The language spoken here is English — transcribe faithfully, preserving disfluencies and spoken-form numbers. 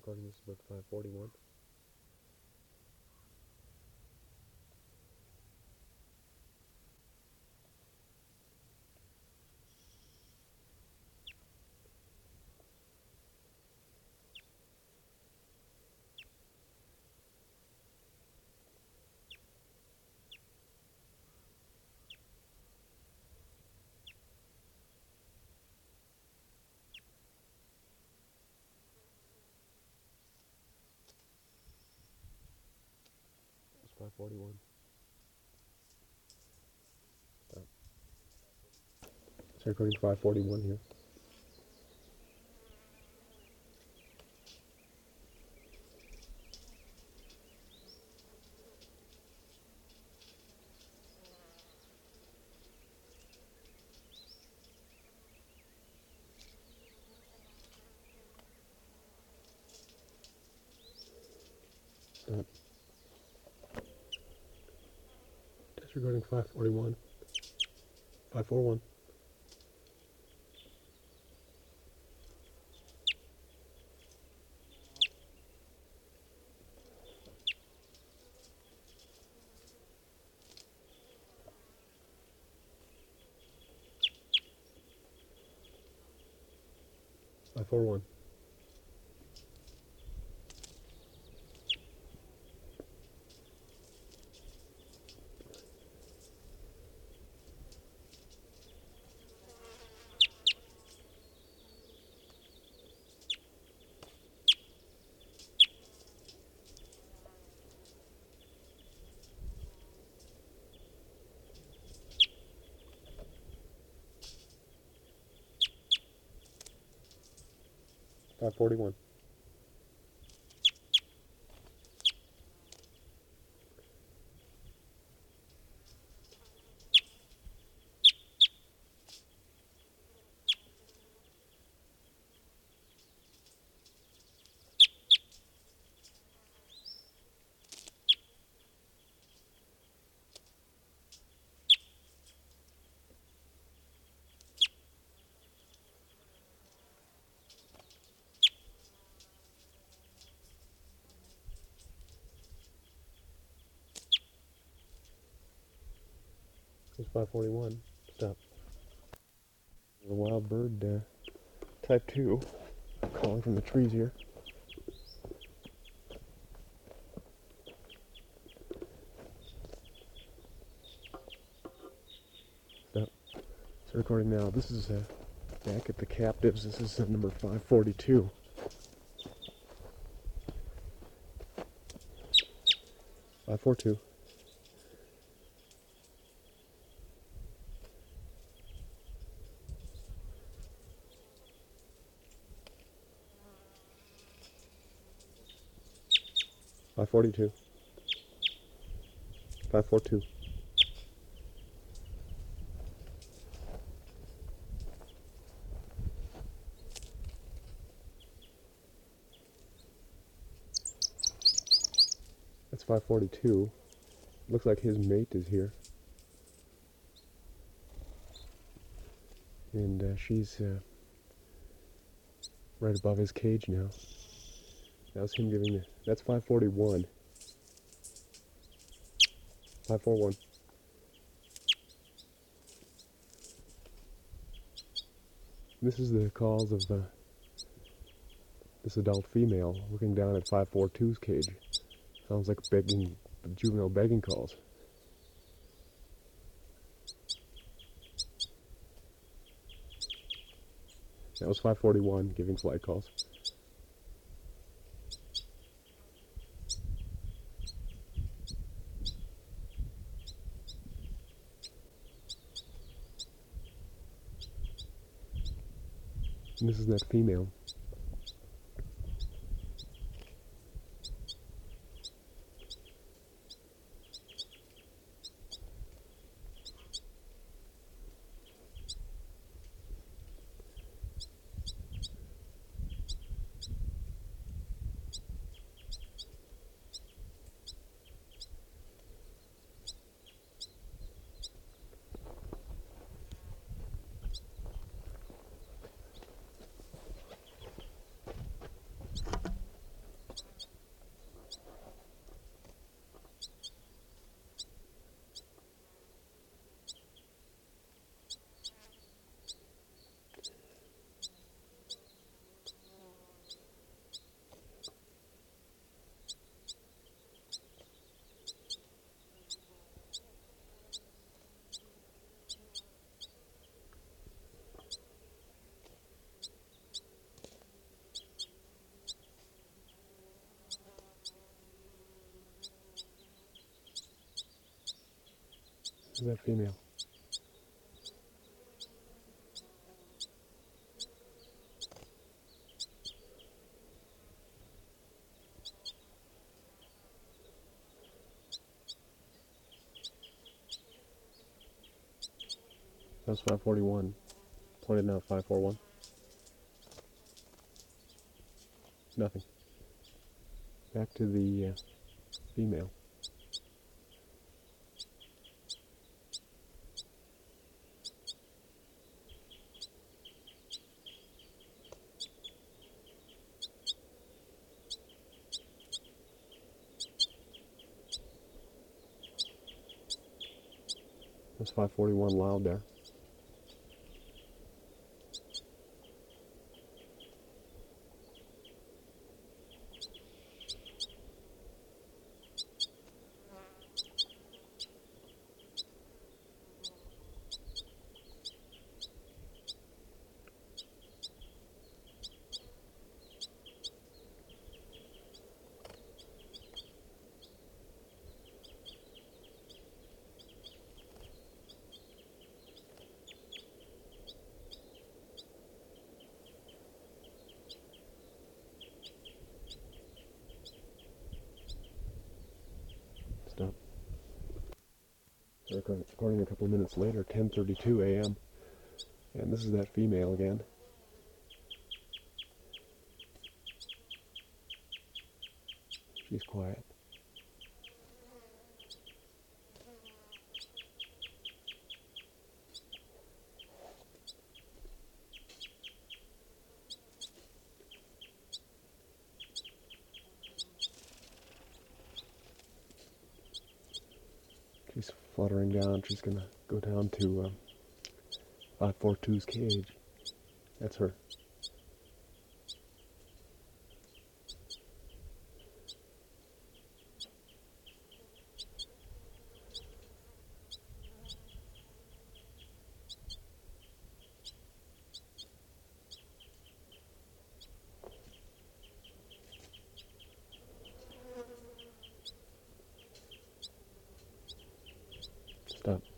recording this about five forty-one. It's five forty-one. Stop. It's recording five forty-one here. Stop. It's recording five forty-one. five forty-one. five forty-one. five forty-one. It's five forty-one. Stop. There's a wild bird, uh, type two, calling from the trees here. Stop. It's recording now. This is uh, back at the captives. This is uh, number five forty-two. five forty-two. five forty-two. five forty-two. That's five forty-two. Looks like his mate is here. And uh, she's uh, right above his cage now. That was him giving the... That's five forty-one. five forty-one. This is the calls of uh, this adult female looking down at five forty-two's cage. Sounds like begging, juvenile begging calls. That was five forty-one giving flight calls. And this is that female. is that female. That's five forty-one. Pointed now five forty-one. Nothing. Back to the uh, female. That's five forty-one loud there. Stop. So recording a couple of minutes later, ten thirty-two a m And this is that female again. She's quiet. She's fluttering down. She's gonna go down to um, five forty-two's cage. That's her. Stop.